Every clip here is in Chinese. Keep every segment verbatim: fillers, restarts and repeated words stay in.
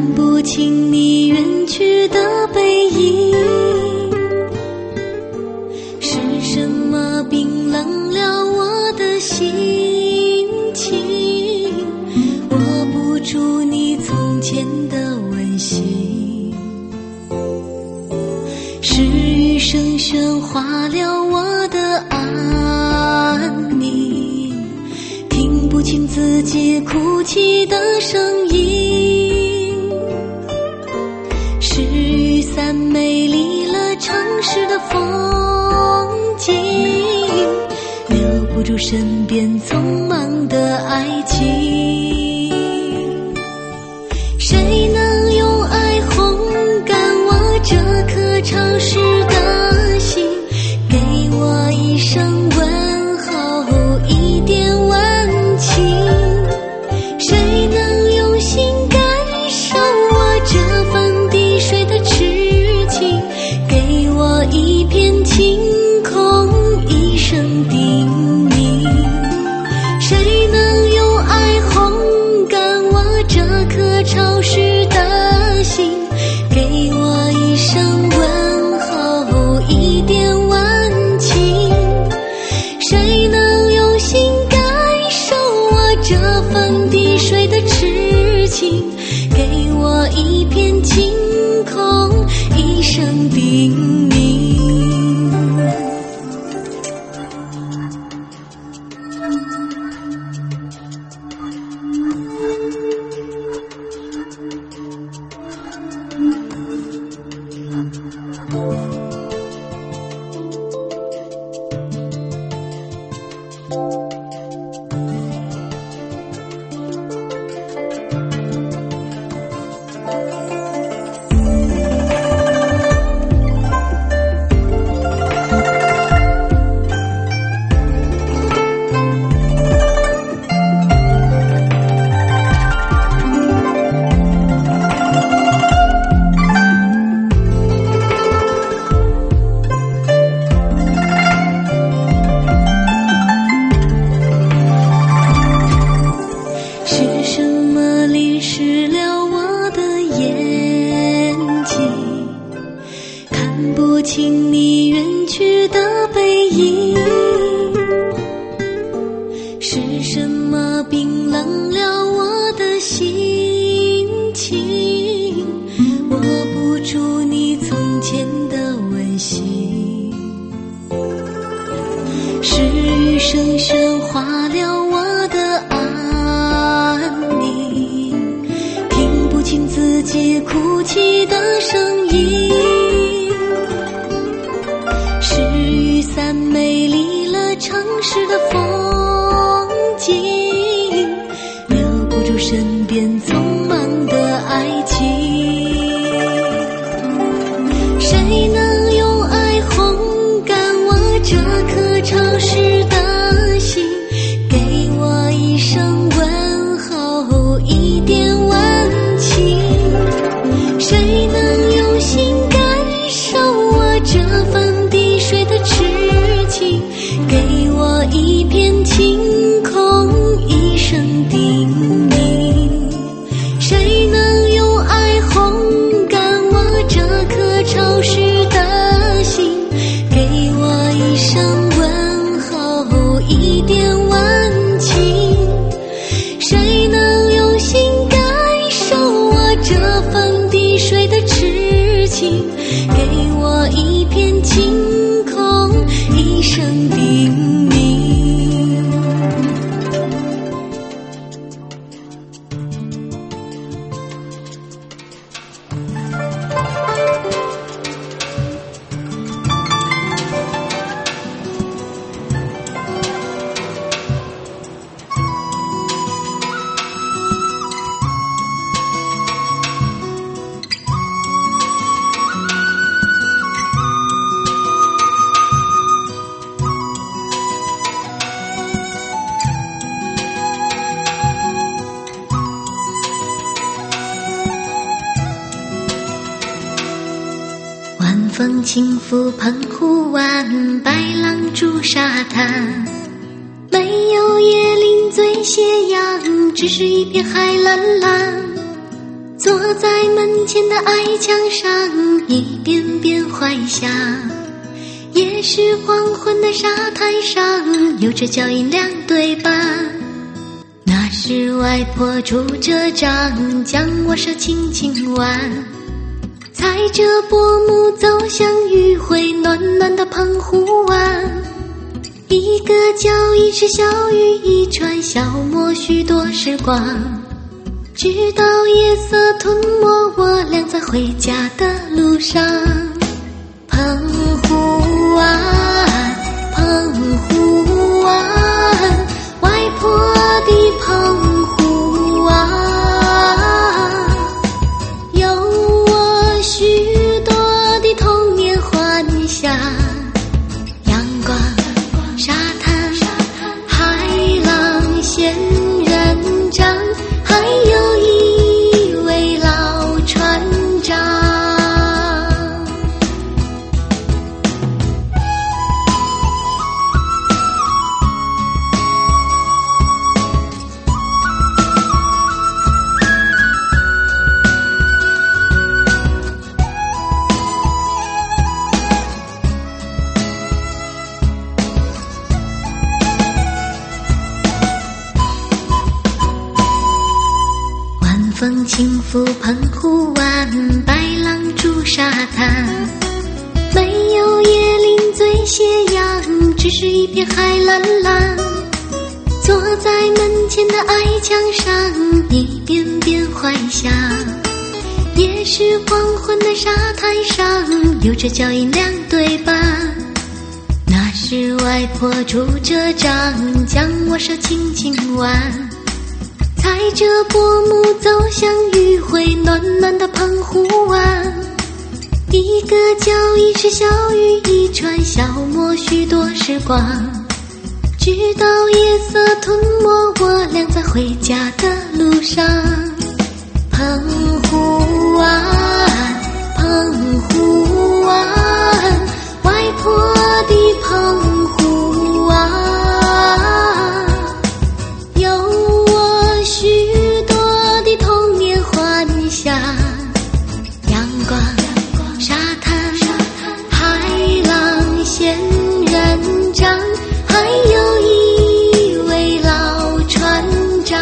不清你远去的背影，是什么冰冷了我的心情，握不住你从前的温馨，是雨声喧哗了我的安宁，听不清自己哭泣的声音，是雨伞美丽了城市的风景，留不住身边匆忙的爱情，谁能用爱烘干我这颗潮湿的心，给我一声问候，一点温情，谁能用心感受我这份滴水的痴情，给我一片晴空，一声叮咛，谁能用爱烘干我这颗潮湿的心，给我一声问候，一点温情，谁能用心感受我这份滴水的痴情，给我一片晴空，一声叮咛。听你远去的背影，是什么冰冷了我的心情，握不住你从前的温馨，是雨声喧哗了我的安宁，听不清自己哭泣的声音，是雨伞美丽了城市的风景，留不住身边匆忙的爱情，谁能用爱烘干我这颗潮湿的心，给我一声问候，一点温情，谁能用心感受我这份滴水的痴情，给我一片晴空，一声叮咛，谁能用爱烘干我这颗潮湿的心，给我一声问候，一点温情，谁能用心感受我这份滴水的痴情，给我一片晴空，一声叮咛。晚风轻拂澎湖湾，白浪逐沙滩，没有椰林醉斜阳，只是一片海蓝蓝。 坐在门前的矮墙上，一遍遍怀想。也是黄昏的沙滩上，有着脚印两对半。那是外婆拄着杖，将我手轻轻挽，踩着薄暮走向余晖暖暖的澎湖湾。一个脚印是小雨一串，消磨许多时光，直到夜色吞没我俩在回家的路上。澎湖湾，澎湖湾，外婆的澎湖湾，有我许多的童年幻想。阳光、沙滩、海浪、仙人掌，还有一位老船长。风轻拂澎湖湾，白浪逐沙滩，没有椰林醉斜阳，只是一片海蓝蓝。坐在门前的矮墙上，一遍遍怀想。也是黄昏的沙滩上，有着脚印两对半。那是外婆拄着杖，将我手轻轻挽，踩着薄暮走向余晖暖暖的澎湖湾。一个脚印是小雨一串，消磨许多时光，直到夜色吞没我俩在回家的路上。澎湖湾，澎湖湾，外婆的澎湖湾，有我许多的童年幻想。阳光、沙滩、海浪、仙人掌，还有一位老船长。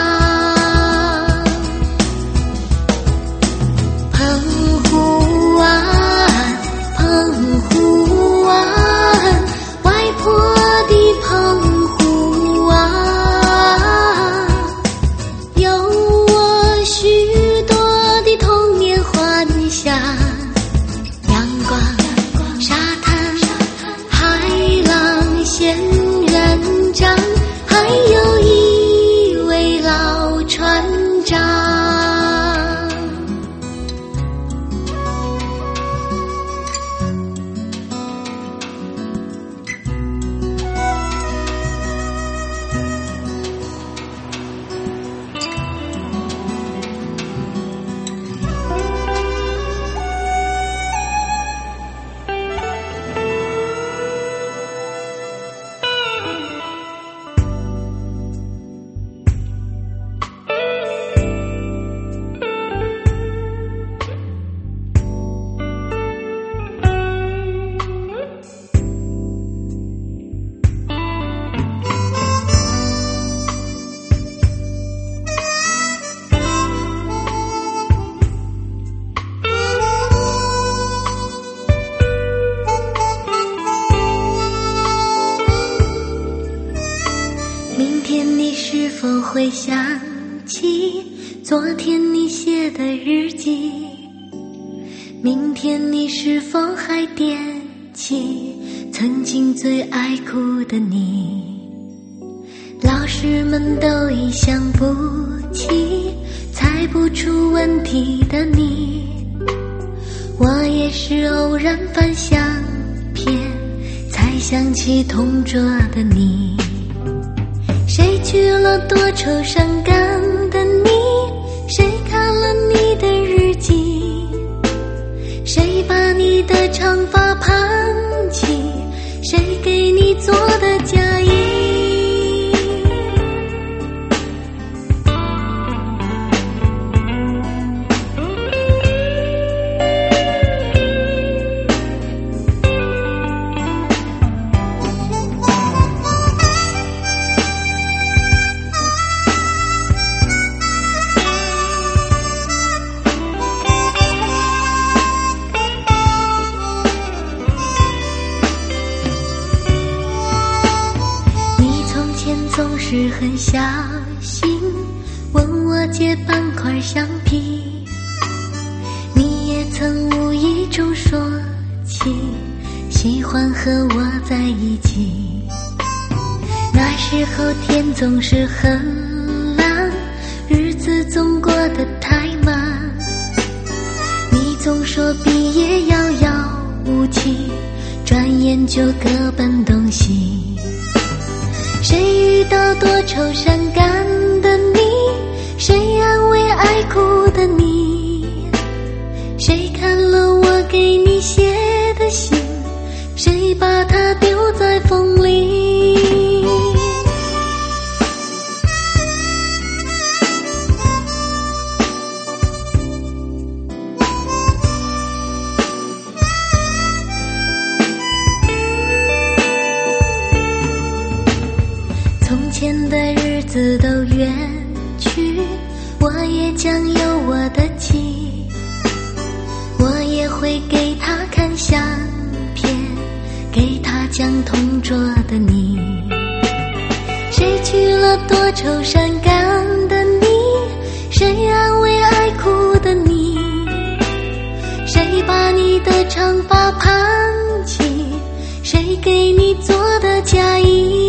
澎湖湾，澎湖湾，外婆的澎湖湾，有我许多的童年幻想。阳光、沙滩、海浪、仙人掌，还有一位老船长。明天你是否会想起昨天你写的日记？明天你是否还惦记曾经最爱哭的你？老师们都已想不起猜不出问题的你，我也是偶然翻相片才想起同桌的你。谁去了多愁善感的你？谁看了你的日记？谁把你的长发盘起？谁给你做的嫁衣？ 是很小心问我借半块橡皮，你也曾无意中说起喜欢和我在一起。那时候天总是很蓝，日子总过得太慢，你总说毕业遥遥无期，转眼就各奔东西。谁遇到多愁善感的你，谁安慰爱哭的你，谁看了我给你写的信，谁把它丢在风里。从前的日子都远去，我也将有我的妻，我也会给他看相片，给他讲同桌的你。谁娶了多愁善感的你，谁安慰爱哭的你，谁把你的长发盘起，谁给你做的嫁衣。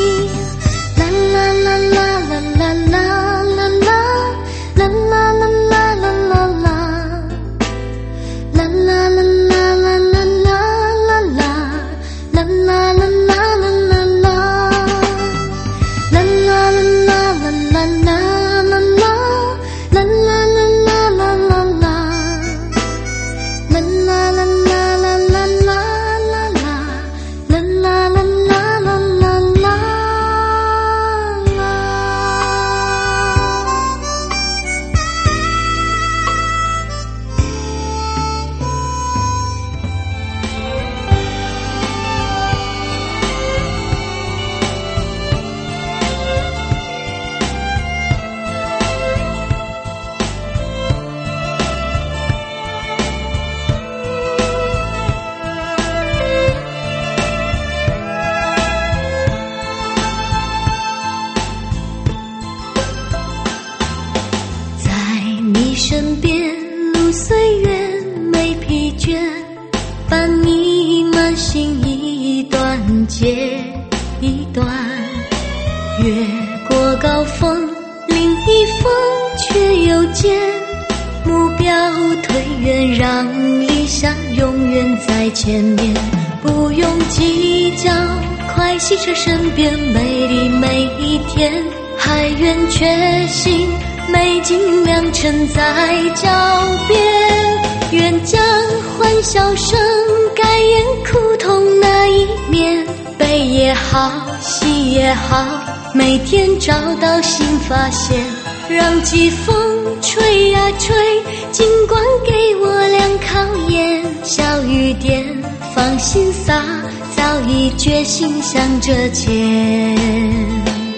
身边路虽远没疲倦，伴你慢行一段接一段，越过高峰另一峰却又见，目标推远让理想永远在前面，不用计较快汽车身边美丽每一天，海远却行美景良辰在脚边，愿将欢笑声改演苦痛那一面，悲也好喜也好，每天找到新发现，让季风吹呀吹，尽管给我俩考验，小雨点放心洒，早已决心向着前。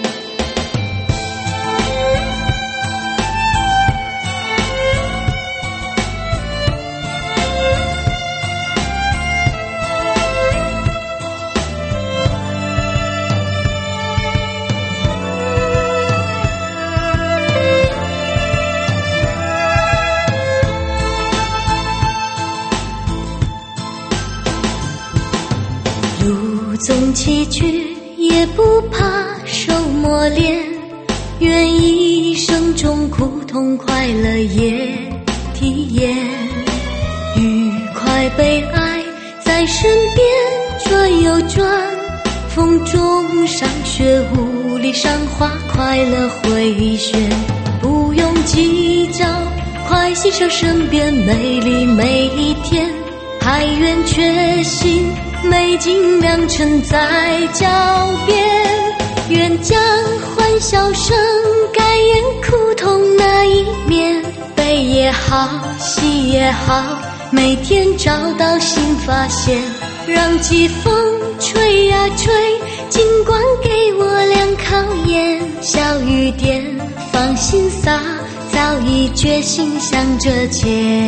路纵崎岖也不怕受磨练，愿一生中苦痛快乐也体验，愉快悲哀在身边转又转，风中赏雪雾里赏花，快乐回旋，不用计较快欣赏身边美丽每一天，海远却行美景良辰在脚边，愿将欢笑声改演苦痛那一面，悲也好喜也好，每天找到新发现，让季风吹呀吹，尽管给我俩考验，小雨点放心洒，早已决心向着前，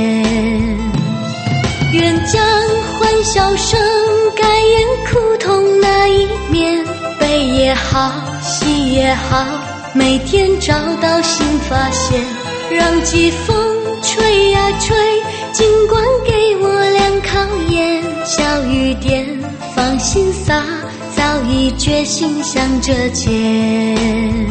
愿将欢笑声改演苦痛那一面，悲也也好，喜也好，每天找到新发现，让季风吹呀吹，尽管给我俩考验。小雨点放心洒，早已决心向着前。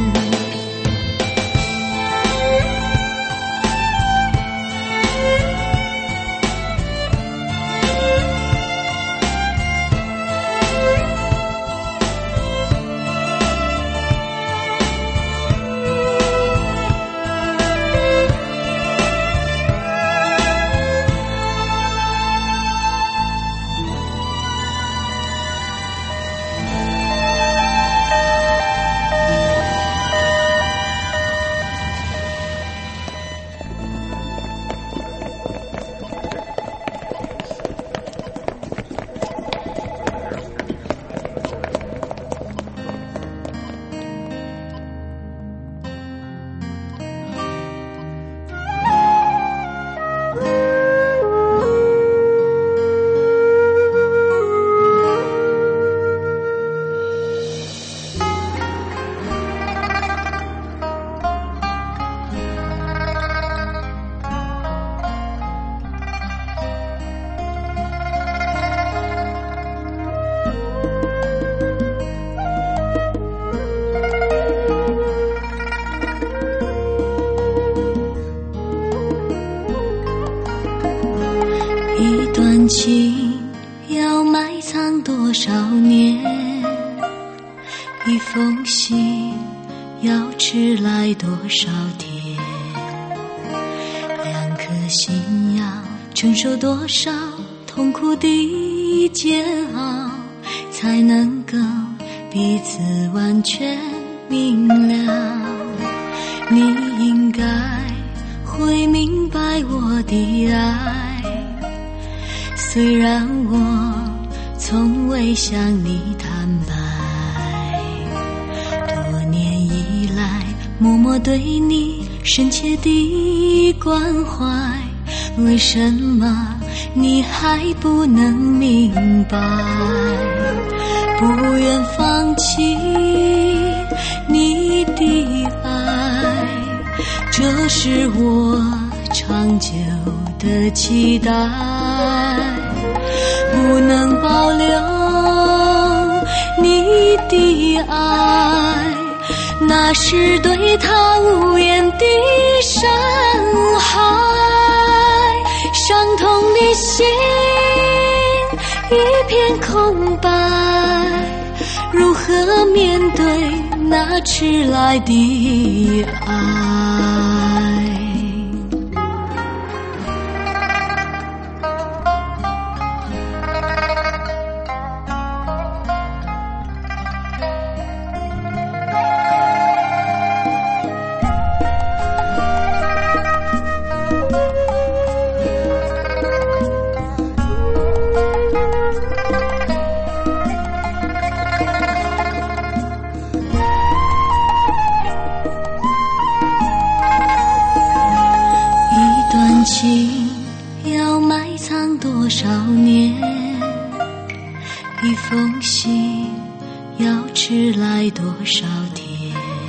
一段情要埋藏多少年，一封信要迟来多少天，两颗心要承受多少痛苦的煎熬，才能够彼此完全明了。你应该会明白我的爱，虽然我从未向你坦白，多年以来默默对你深切的关怀，为什么你还不能明白？不愿放弃你的爱，这是我长久的期待。不能保留你的爱，那是对他无言的伤害。伤痛的心一片空白，如何面对那迟来的爱？情要埋藏多少年，一封信要迟来多少天，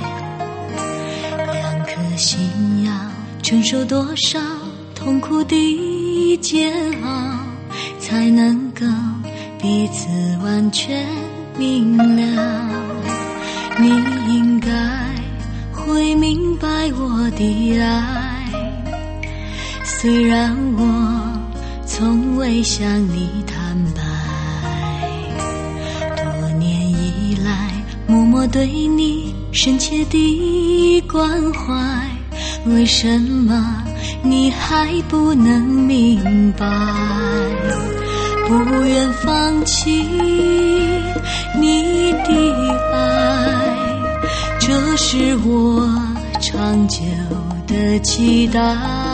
两颗心要承受多少痛苦的煎熬，才能够彼此完全明了。你应该会明白我的爱，虽然我从未向你坦白，多年以来默默对你深切的关怀，为什么你还不能明白？不愿放弃你的爱，这是我长久的期待。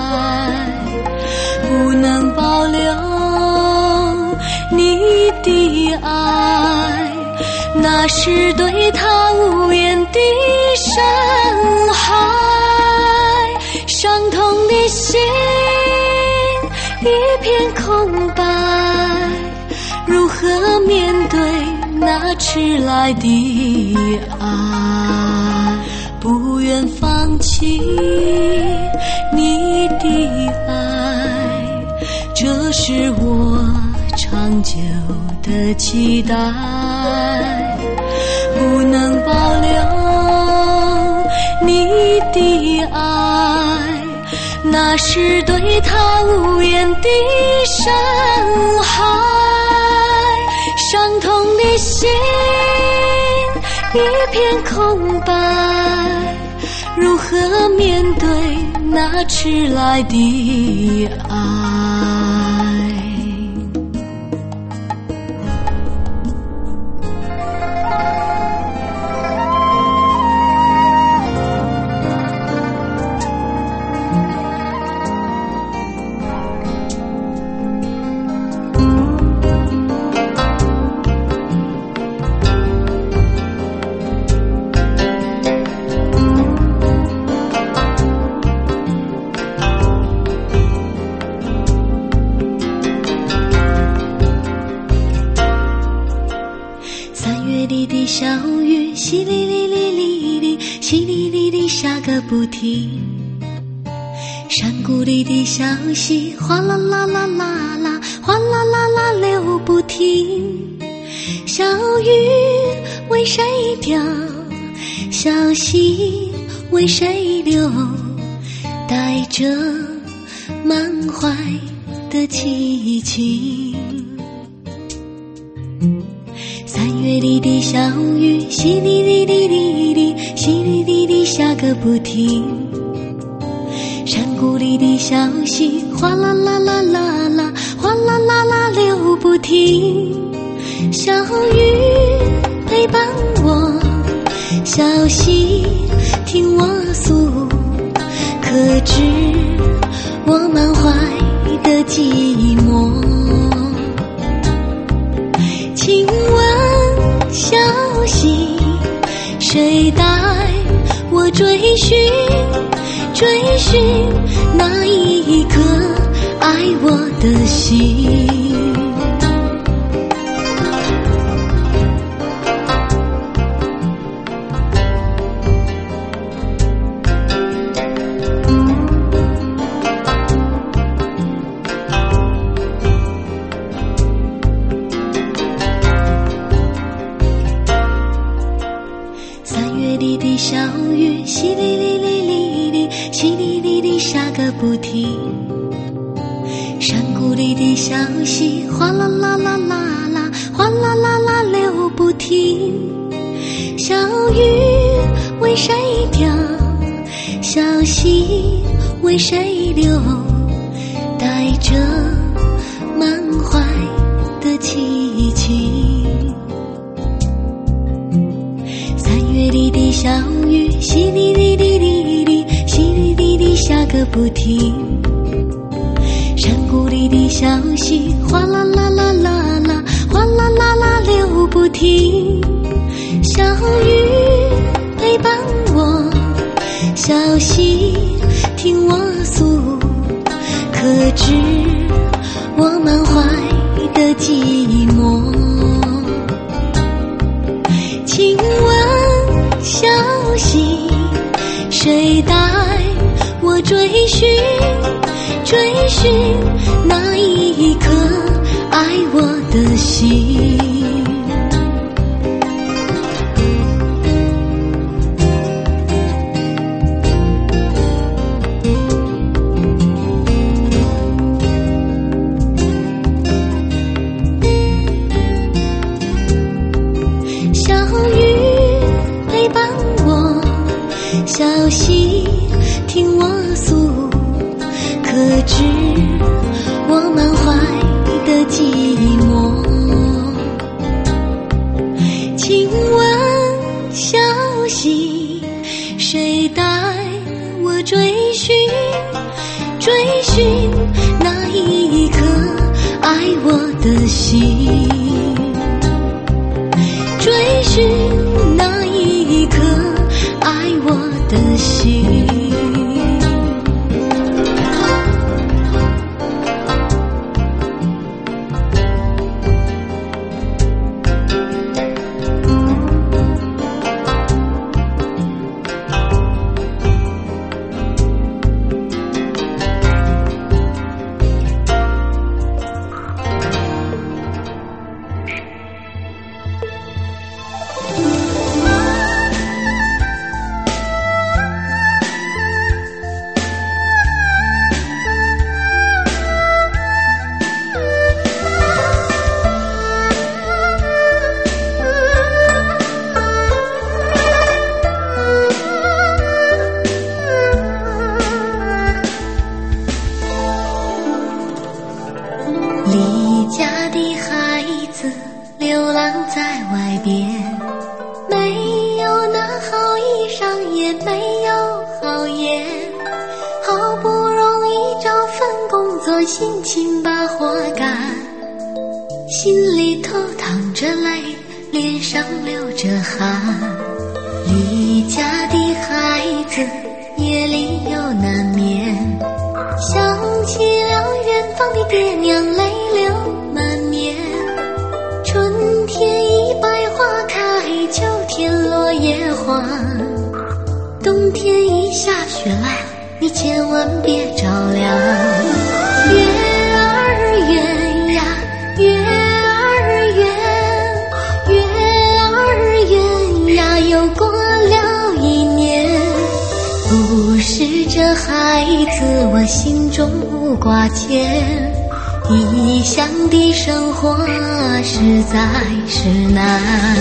不能保留你的爱，那是对他无言的伤害。伤痛的心一片空白，如何面对那迟来的爱，不愿放弃你的爱，这是我长久的期待，不能保留你的爱，那是对他无言的伤害，伤痛的心一片空白，如何面对那迟来的爱？小雨淅沥沥沥沥沥，淅沥沥沥下个不停。山谷里的小溪哗啦啦啦啦啦，哗啦啦啦流不停。小雨为谁飘？小溪为谁流？带着满怀的凄情。三月里的小雨淅沥沥沥沥沥，淅沥沥沥下个不停。山谷里的小溪哗啦啦啦啦啦，哗啦啦啦流不停。小雨陪伴我，小溪听我诉，可知我满怀的寂寞。请问小溪，谁带我追寻追寻那一颗爱我的心？小雨淅沥沥沥沥沥，淅沥沥沥下个不停。山谷里的小溪哗啦啦啦啦啦，哗啦啦啦流不停。小雨为谁飘？小溪为谁流？带着满怀的凄情。月里的小雨淅沥沥沥沥沥，淅沥沥沥下个不停。山谷里的小溪哗啦啦啦啦啦，哗啦啦啦流不停。小雨陪伴我，小溪听我诉，可知我满怀的寂寞。请问小溪，谁带我追寻追寻那一颗爱我的心？小溪听我诉，可知我满怀的寂寞。请问小溪，谁带我追寻追寻那一颗爱我的心？追寻那一颗爱我的心。 流浪在外边，没有那好衣裳，也没有好颜，好不容易找份工作，辛勤把活干，心里头淌着泪，脸上流着汗。离家的孩子夜里又难眠，想起了远方的爹娘，泪流满面。春天已百花开，秋天落叶黄，冬天已下雪来，你千万别着凉。月儿圆呀，月儿圆，月儿圆呀，又过了一年。不是这孩子我心中无挂牵，异乡的生活实在是难。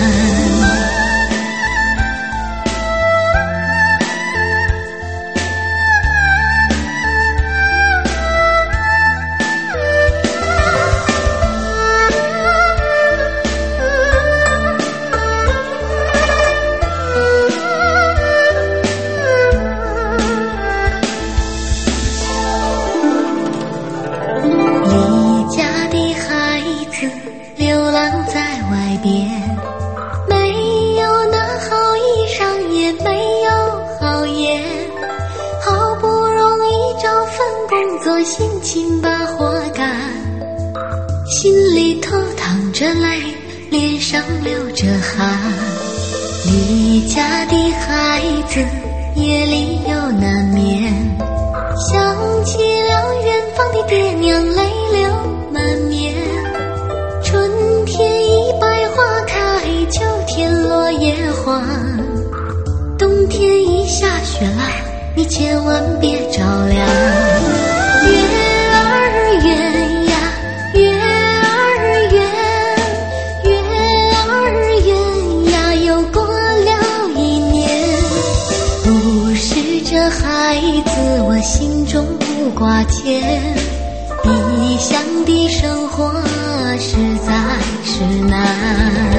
流浪在外边，没有那好衣裳，也没有好颜，好不容易找份工作，辛勤把活干，心里头淌着泪，脸上流着汗。离家的孩子夜里又难眠，想起了远方的爹娘，泪流满面。春天已百花开，秋天落叶黄，冬天已下雪来，你千万别着凉。月儿圆呀，月儿圆，月儿圆呀，又过了一年。不是这孩子我心中无挂牵，异乡的生活实在是难。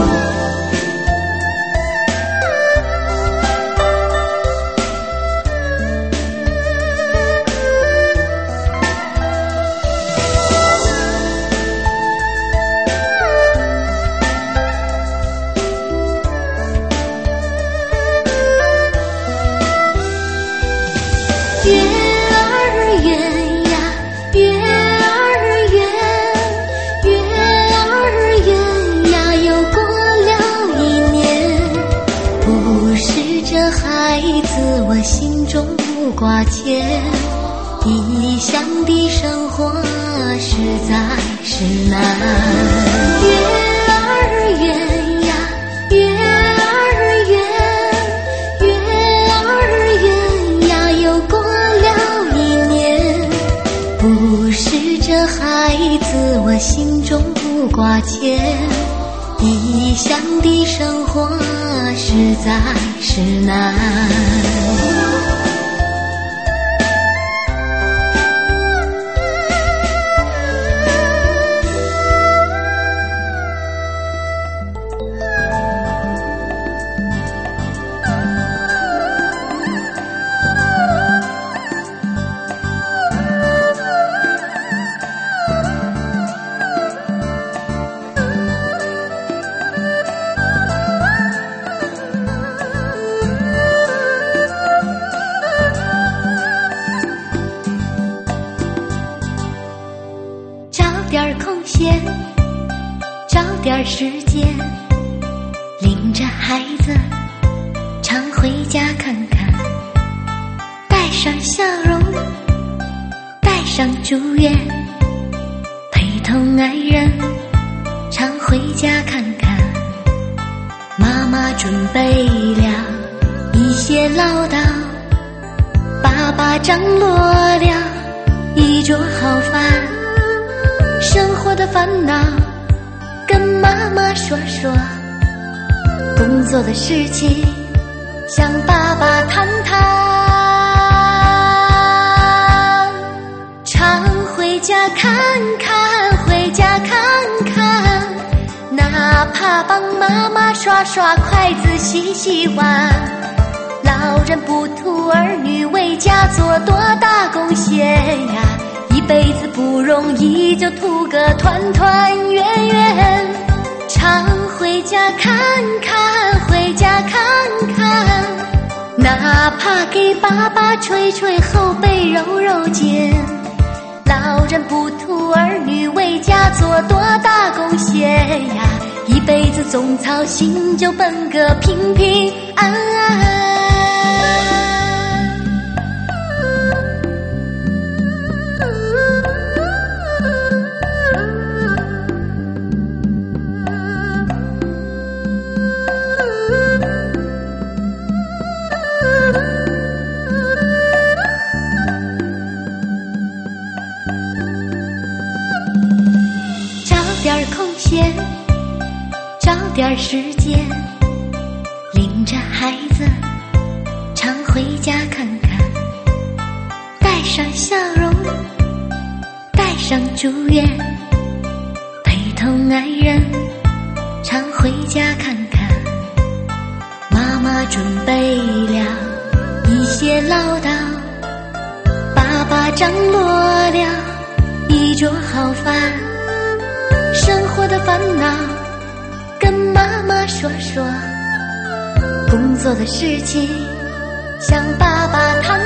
月儿圆呀，月儿圆，月儿圆呀，又过了一年。不是这孩子我心中无挂牵，异乡的生活实在是难。月儿圆呀，月儿圆，月儿圆呀，又过了一年。不是这孩子我心中无挂牵，异乡的生活实在是难。点空闲，找点时间，领着孩子常回家看看，带上笑容，带上祝愿，陪同爱人常回家看看。妈妈准备了一些唠叨，爸爸张罗了一桌好饭。生活的烦恼跟妈妈说说，工作的事情向爸爸谈谈。常回家看看，回家看看，那哪怕帮妈妈刷刷筷子洗洗碗。老人不图儿女为家做多大贡献呀，一辈子不容易，就图个团团圆圆。常回家看看，回家看看，哪怕给爸爸捶捶后背揉揉肩。老人不图儿女为家做多大贡献呀，一辈子总操心，就奔个平平安安。点空闲，找点时间，领着孩子常回家看看，带上笑容，带上祝愿，陪同爱人常回家看看。妈妈准备了一些唠叨，爸爸张罗了一桌好饭。生活的烦恼跟妈妈说说，工作的事情向爸爸谈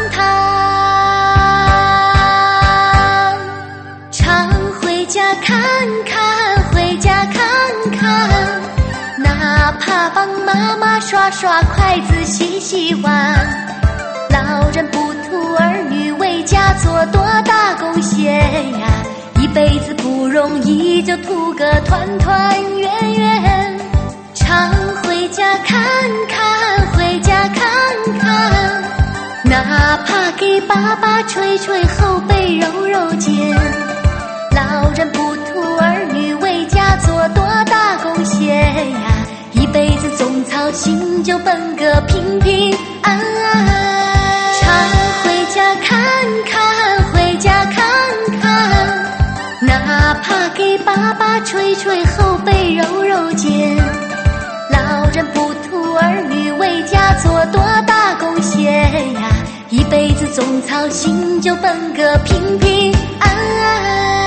谈。常回家看看，回家看看，哪怕帮妈妈刷刷筷子洗洗碗。老人不图儿女为家做多大贡献呀，一辈子不容易，就图个团团圆圆。常回家看看，回家看看，哪怕给爸爸捶捶后背揉揉肩。老人不图儿女为家做多大贡献呀，一辈子总操心，就奔个平平安安。常回家看看，回家看看，哪怕给爸爸捶捶后背揉揉肩。老人不图儿女为家做多大贡献呀，一辈子总操心，就奔个平平安安。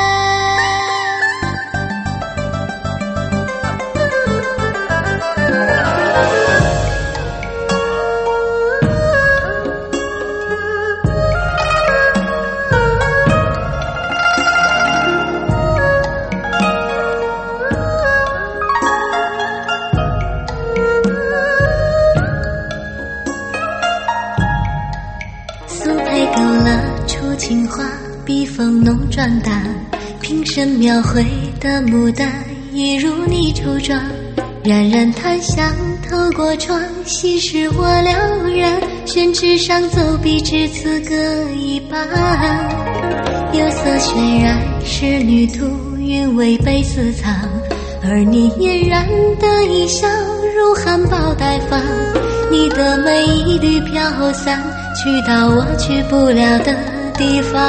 青花笔锋浓转淡，平生描绘的牡丹一如你初妆。冉冉檀香透过窗，心事我了然。宣纸上走笔至此各一半，釉色渲染仕女图，韵味被私藏。而你嫣然的一笑如含苞待放，你的美一缕飘散，去到我去不了的地方。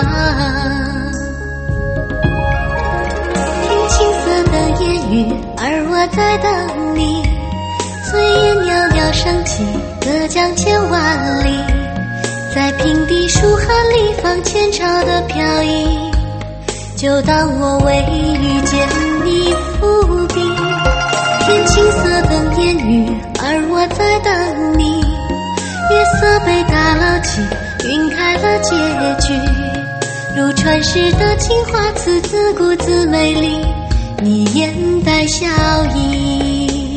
听青涩的言语，而我在等你。炊烟袅袅升起，隔江千万里。在平地疏寒里放前朝的飘逸，就当我为遇见你伏笔。天青色等烟雨，而我在等你。月色被打捞起，晕开了结局，如传世的情话，字字故自美丽，你眼带笑意。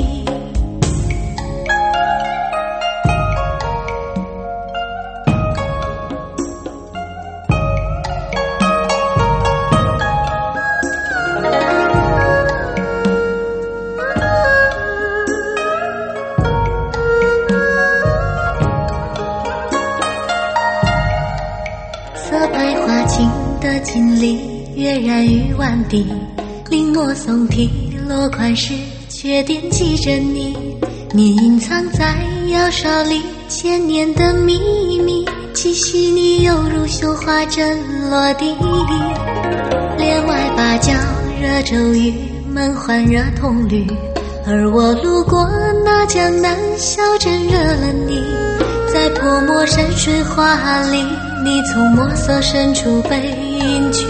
锦鲤跃然于万地，临摹宋体落款时，却惦记着你。你隐藏在窑烧里千年的秘密，气息你犹如绣花针落地。帘外芭蕉惹骤雨，门环惹铜绿， 而我路过那江南小镇，惹了你，在泼墨山水画里，你从墨色深处背影去。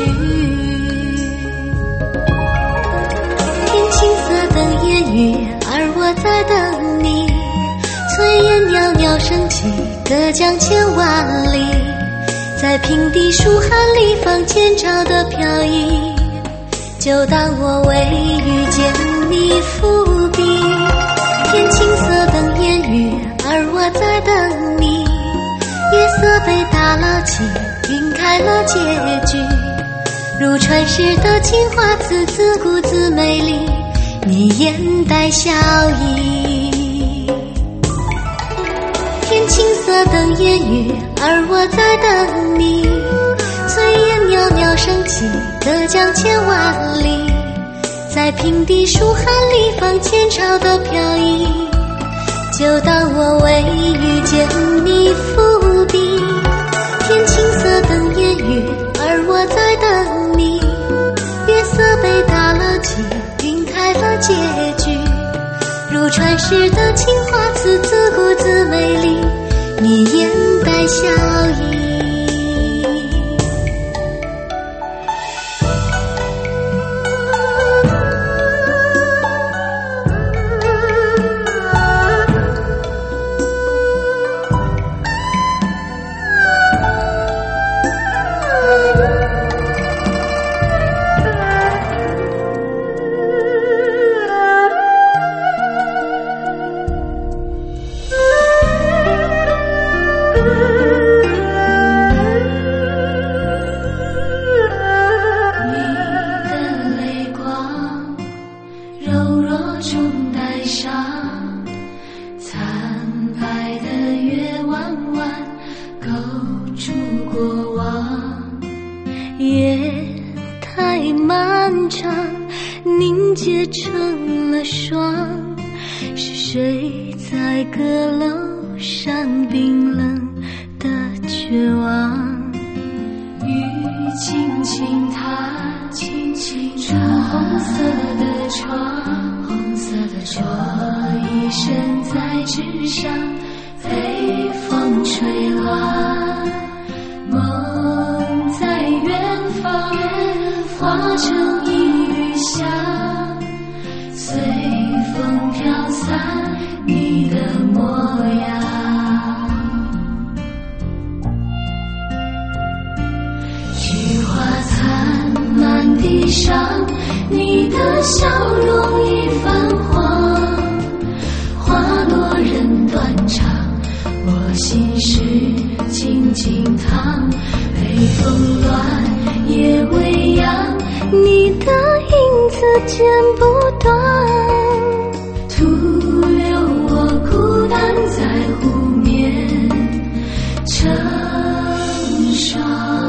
天青色等烟雨，而我在等你，炊烟袅袅升起，隔江千万里，在平地疏寒里放前朝的飘逸，就当我未遇见你伏笔。天青色等烟雨，而我在等你，月色被打捞起，晕开了结局，如传世的情话，字字古字美丽，你眼带笑意。天青色等烟雨，而我在等你，炊烟袅袅升起，隔江千万里，在平地疏寒里放前朝的飘逸，就当我未遇见你伏笔。天青色等烟雨，而我在等你，月色被打捞起，晕开了结局，如传世的情话，字字古字美丽，你眼带笑意。夜太漫长，凝结成了霜，是谁在阁楼上冰冷的绝望？雨轻轻踏，轻轻踏红色的窗，红色的窗，我一身在纸上，被风吹乱，梦在远方，化成一缕香，随风飘散你的模样。菊花残满地上，你的笑容已泛黄，花落人断肠，我心事静静躺，北风乱，夜未央，你的影子剪不断，徒留我孤单在湖面成霜。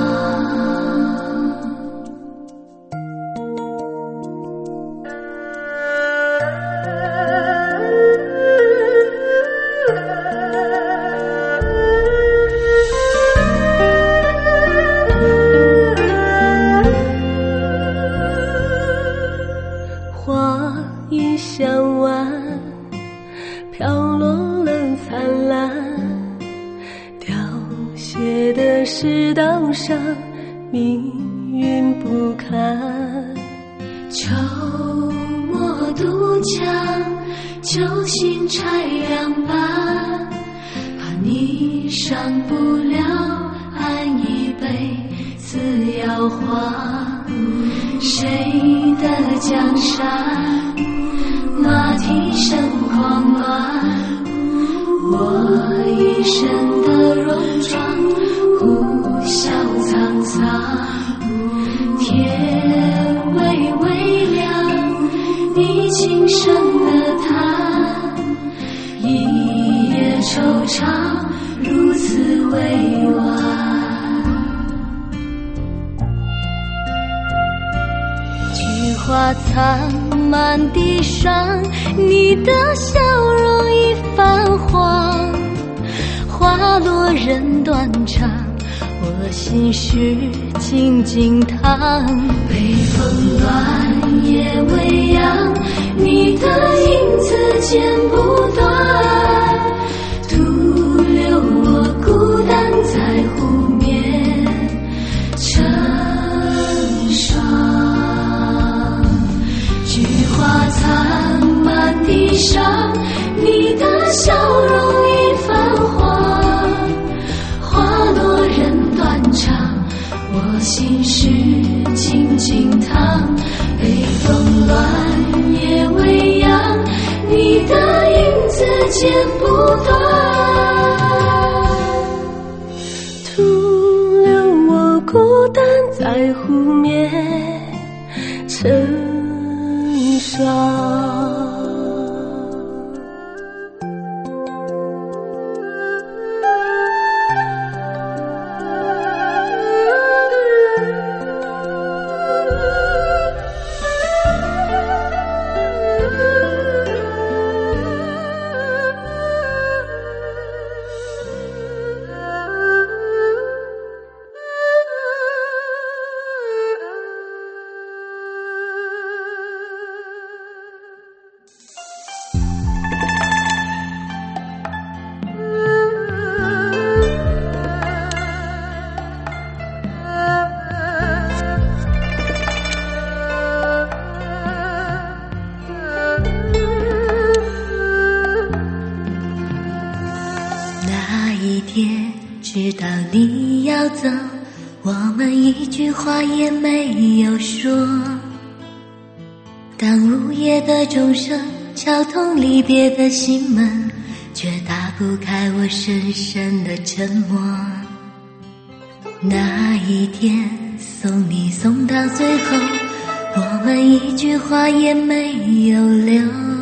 花已香完，飘落了灿烂，凋谢的石道上，命运不堪。愁墨渡江，酒醒拆两半，怕你上不了岸，一杯自摇晃。谁的江山，马蹄声狂乱，我一身的戎装，呼啸苍苍。天微微亮，你轻声的叹，一夜惆怅，如此委婉。花残满地伤，你的笑容已泛黄，花落人断肠，我心事静静躺。北风乱，夜未央，你的影剪不断，徒留我孤单在湖面成霜。菊花残满地上，你的笑容已泛黄，花落人断肠，我心事静静淌。北风乱，夜未央，你的影子剪不断，徒留我孤单在湖面成霜。知道你要走，我们一句话也没有说。当午夜的钟声敲痛离别的心门，却打不开我深深的沉默。那一天送你送到最后，我们一句话也没有留。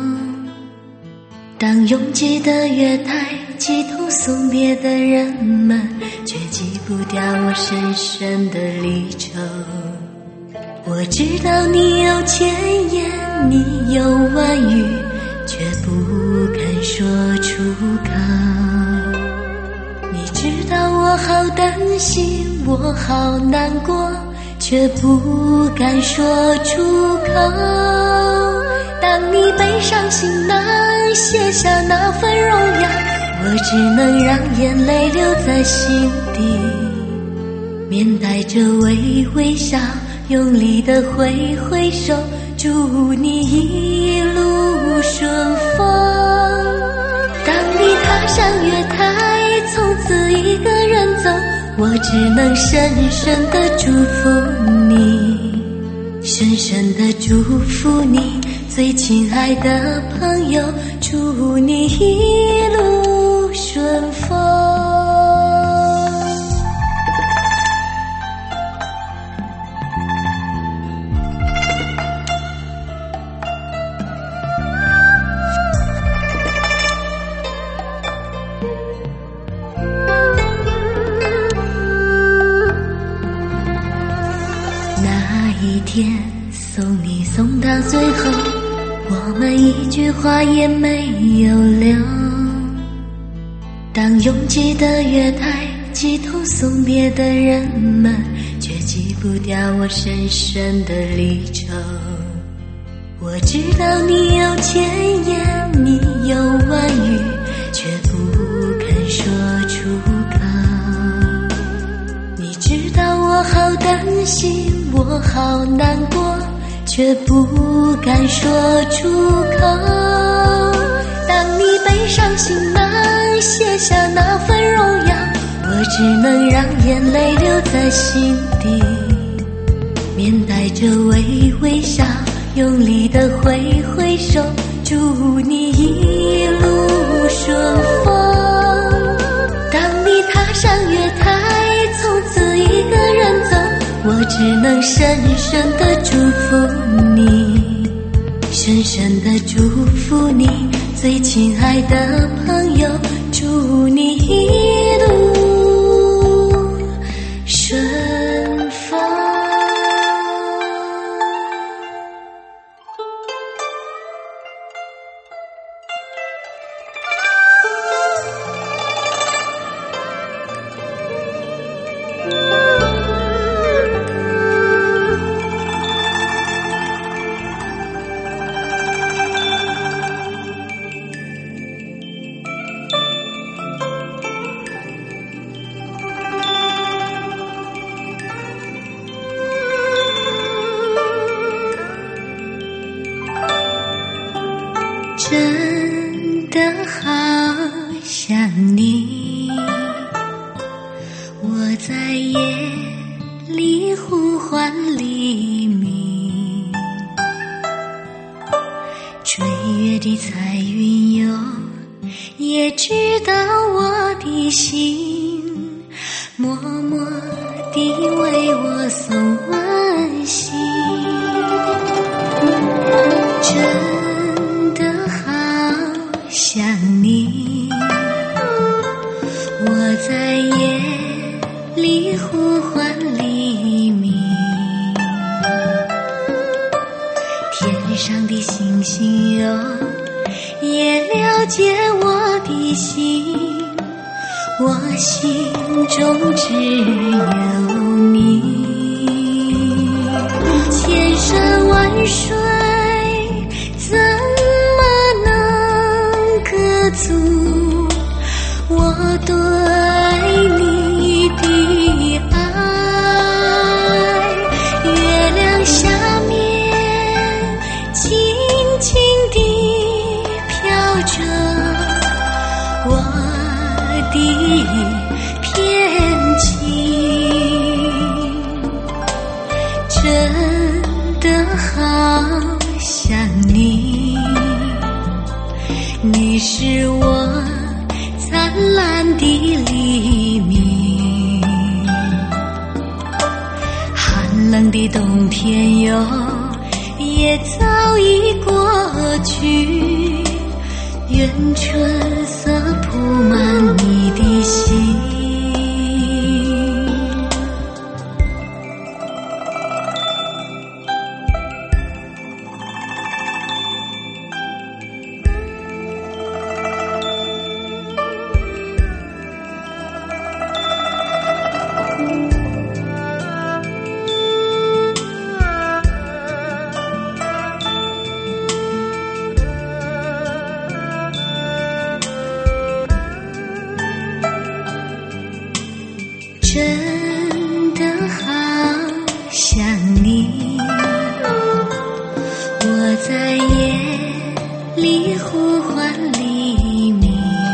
当拥挤的月台企图送别的人们，却挤不掉我深深的离愁。我知道你有千言，你有万语，却不肯说出口。你知道我好担心，我好难过，却不敢说出口。当你背上行囊，卸下那份荣耀，我只能让眼泪留在心底，面带着微微笑，用力地挥挥手，祝你一路顺风。当你踏上月台，从此一个人走，我只能深深地祝福你，深深地祝福你，最亲爱的朋友，祝你一路顺风。那一天送你送到最后，我们一句话也没有留。当拥挤的月台企图送别的人们，却挤不掉我深深的离愁。我知道你有千言，你有万语，却不肯说出口。你知道我好担心，我好难过，却不敢说出口。当你背上行囊，卸下那份荣耀，我只能让眼泪留在心底，面带着微微笑，用力地挥挥手，祝你一路顺风。当你踏上月台，从此一个人走，我只能深深地祝福你，深深地祝福你，最亲爱的朋友，祝你一路顺风。 黎明。追月的彩云哟，也知道我的心，默默地为我送温馨。真的好想你，我在夜里呼唤黎明。天上的星星哟，也了解我的心，我心中只有你。千山万水怎么能隔阻我对你的爱？月亮下面轻轻地飘着我的片情，真的好想你，你是我灿烂的黎明。寒冷的冬天哟，也早已过去，愿春色铺满你的心。真的好想你，我在夜里呼唤黎明。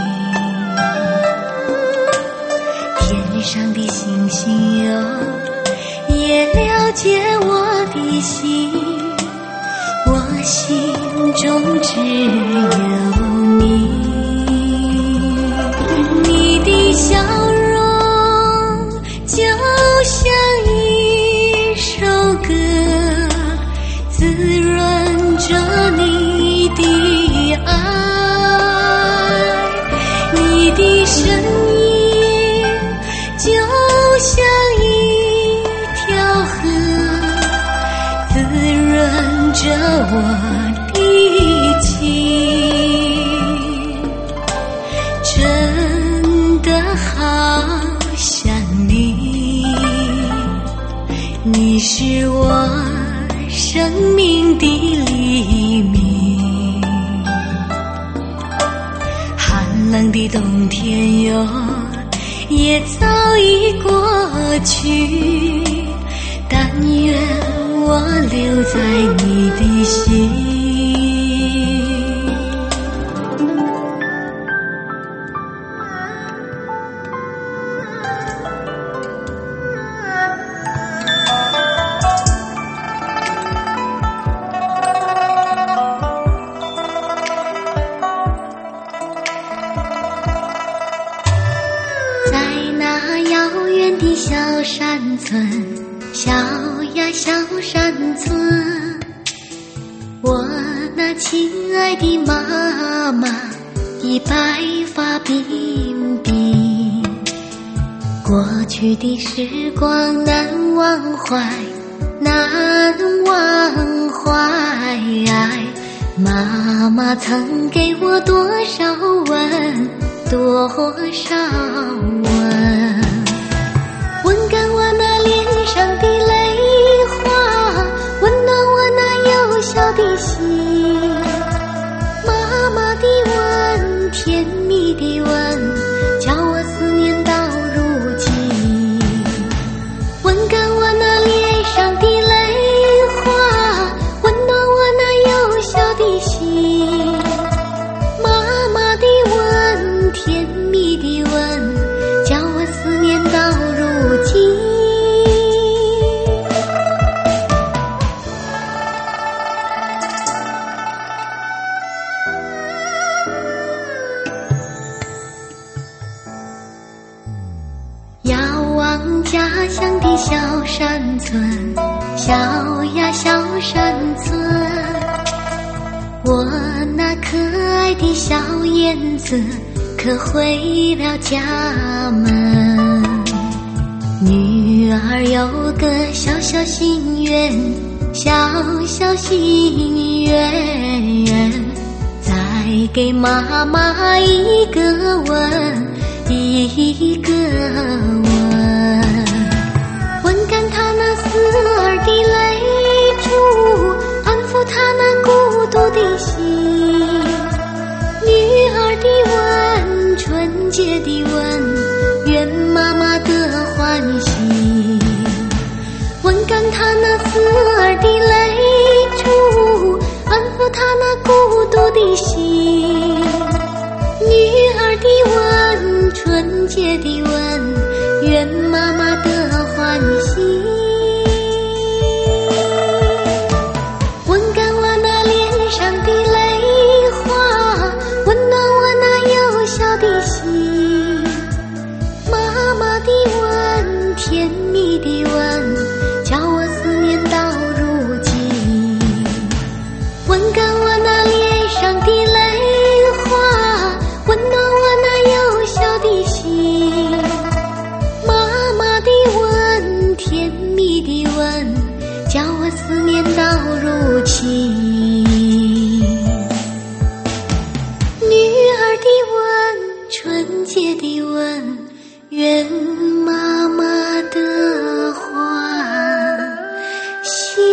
天上的星星哟，也了解我的心，我心中只有你。你的笑容就像一首歌，滋润着你的爱。你的声音就像一条河，滋润着我的情，真的好想你，你是我生命的黎明。寒冷的冬天哟，也早已过去，但愿我留在你的心。遥远的小山村，小呀小山村，我那亲爱的妈妈的白发鬓鬓，过去的时光难忘怀，难忘怀。妈妈曾给我多少吻，多少吻，温干我那脸上的泪花，温暖我那幼小的心。妈妈的吻，甜蜜的吻，叫我思念到如今。温干我那脸上的泪花，温暖我那幼小的心。妈妈的吻，甜蜜的吻， 春，小呀小山村，我那可爱的小燕子可回了家门。女儿有个小小心愿，小小心愿，再给妈妈一个吻，一个吻，吻干她那思儿的泪珠，安抚她那孤独的心。女儿的吻，纯洁的吻，圆妈妈的欢喜。吻干她那思儿的泪珠，安抚她那孤独的心。女儿的吻，纯洁的吻，圆妈妈的欢喜。吻干我那脸上的泪花，温暖我那幼小的心。妈妈的吻，甜蜜的吻，叫我思念到如今。吻干我那脸上的泪花，温暖我那幼小的心。妈妈的吻，甜蜜的吻，叫我思念到如今。女儿的吻，纯洁的吻，圆妈妈的欢喜。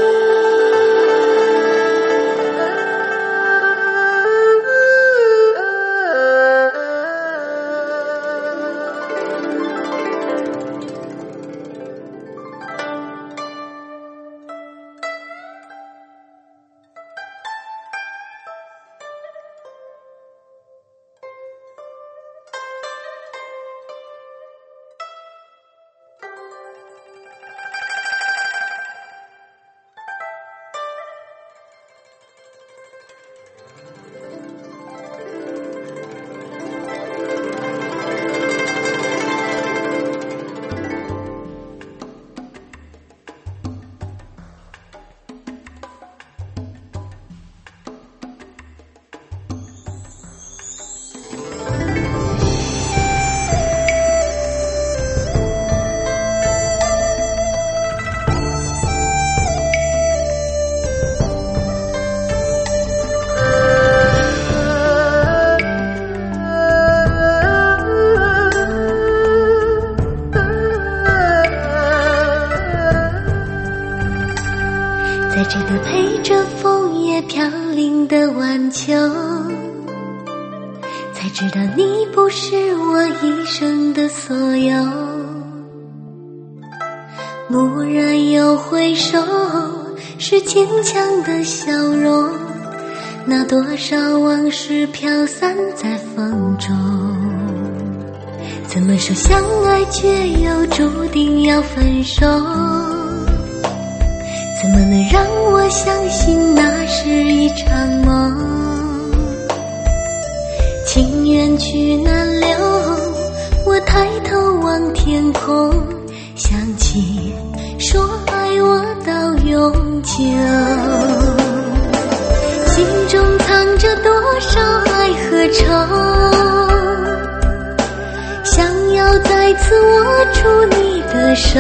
在这个陪着枫叶飘零的晚秋，才知道你不是我一生的所有。蓦然又回首，是坚强的笑容，那多少往事飘散在风中。怎么说相爱却又注定要分手？怎么能让我相信那是一场梦？情缘去难留，我抬头望天空，想起说爱我到永久。心中藏着多少爱和愁，想要再次握住你的手。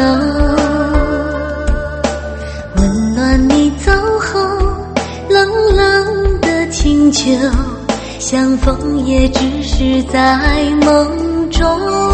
你走后，冷冷的请求，相逢也只是在梦中。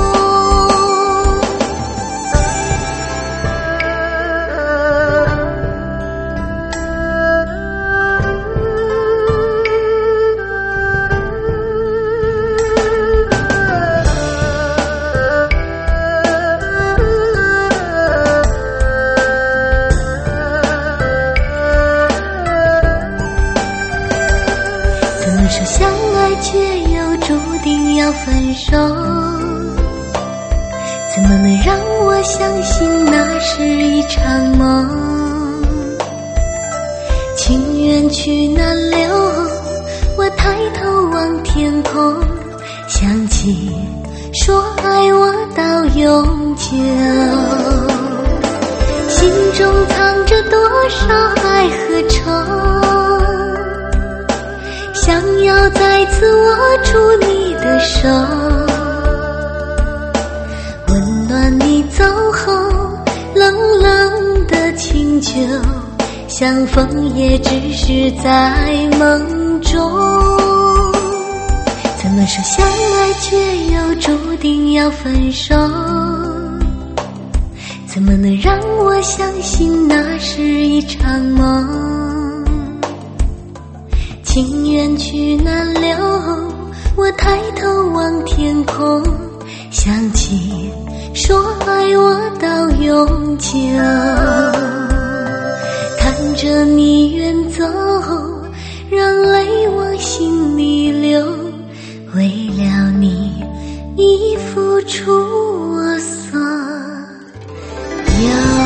说相爱却又注定要分手，怎么能让我相信那是一场梦？情缘去难留，我抬头望天空，想起说爱我到永久。心中藏着多少爱和愁，想要再次握住你的手，温暖你走后冷冷的清酒，相逢也只是在梦中。怎么说相爱却又注定要分手，怎么能让我相信那是一场梦？情缘去难留，我抬头望天空，想起说爱我到永久，看着你远走，让泪往心里流，为了你已付出我所有。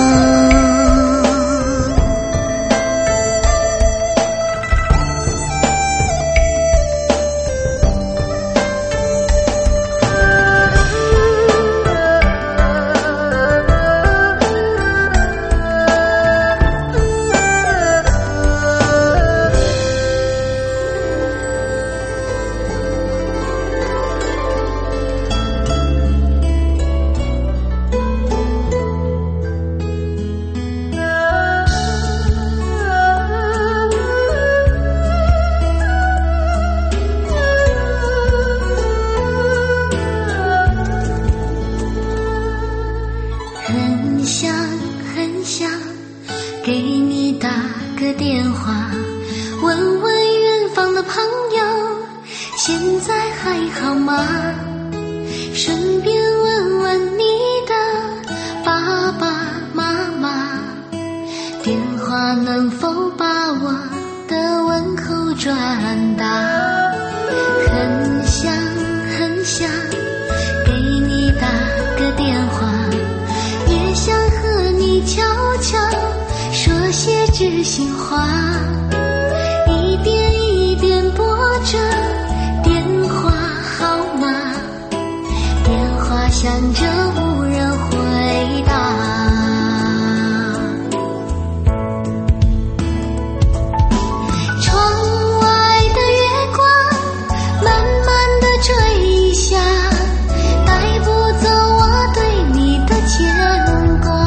很想很想给你打个电话，问问远方的朋友现在还好吗，顺便问问你的爸爸妈妈，电话能否把我的问候转达。很想很想给你打个电话，也想和你悄悄说些知心话，一遍一遍拨着电话号码，电话响着无人回答。窗外的月光慢慢地坠下，带不走我对你的牵挂，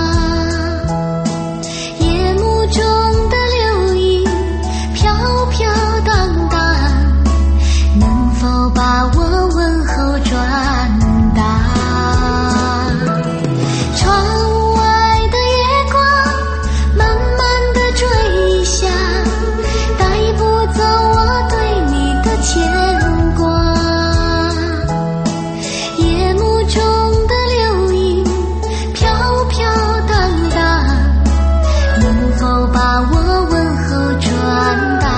夜幕中的流萤飘飘荡荡，能否把我问候转达。窗外的月光慢慢地坠下，带不走我对你的牵挂，夜幕中的流萤飘飘荡荡，能否把我问候转达。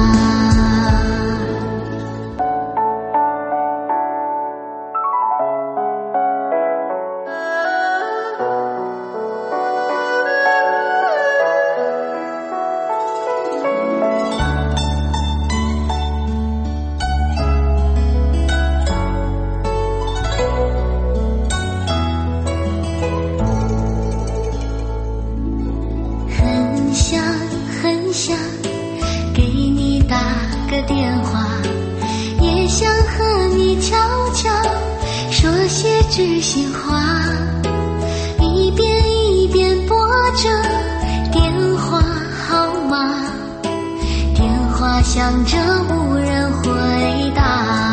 很想很想给你打个电话，也想和你悄悄说些知心话，一遍一遍拨着电话号码，电话响着无人回答。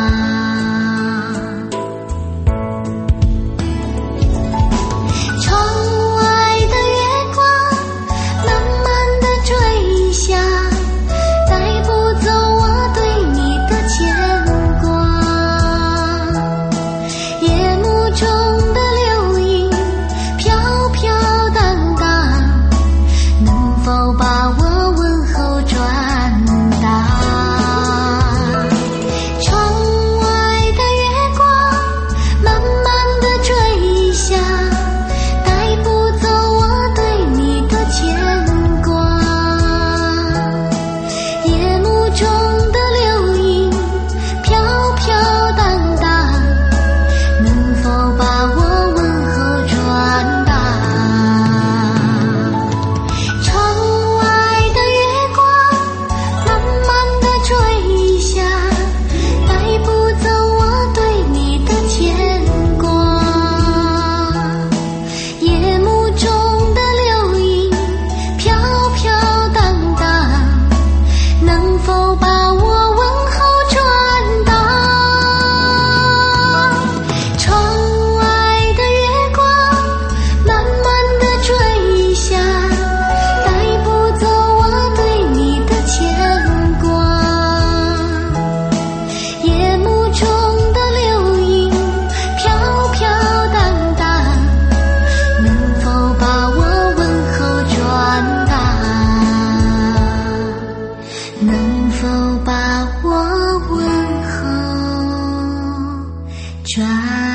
窗外的月光慢慢地坠下，带不走我对你的牵挂，夜幕中的流萤飘飘荡荡，能否把我问候转达。 转。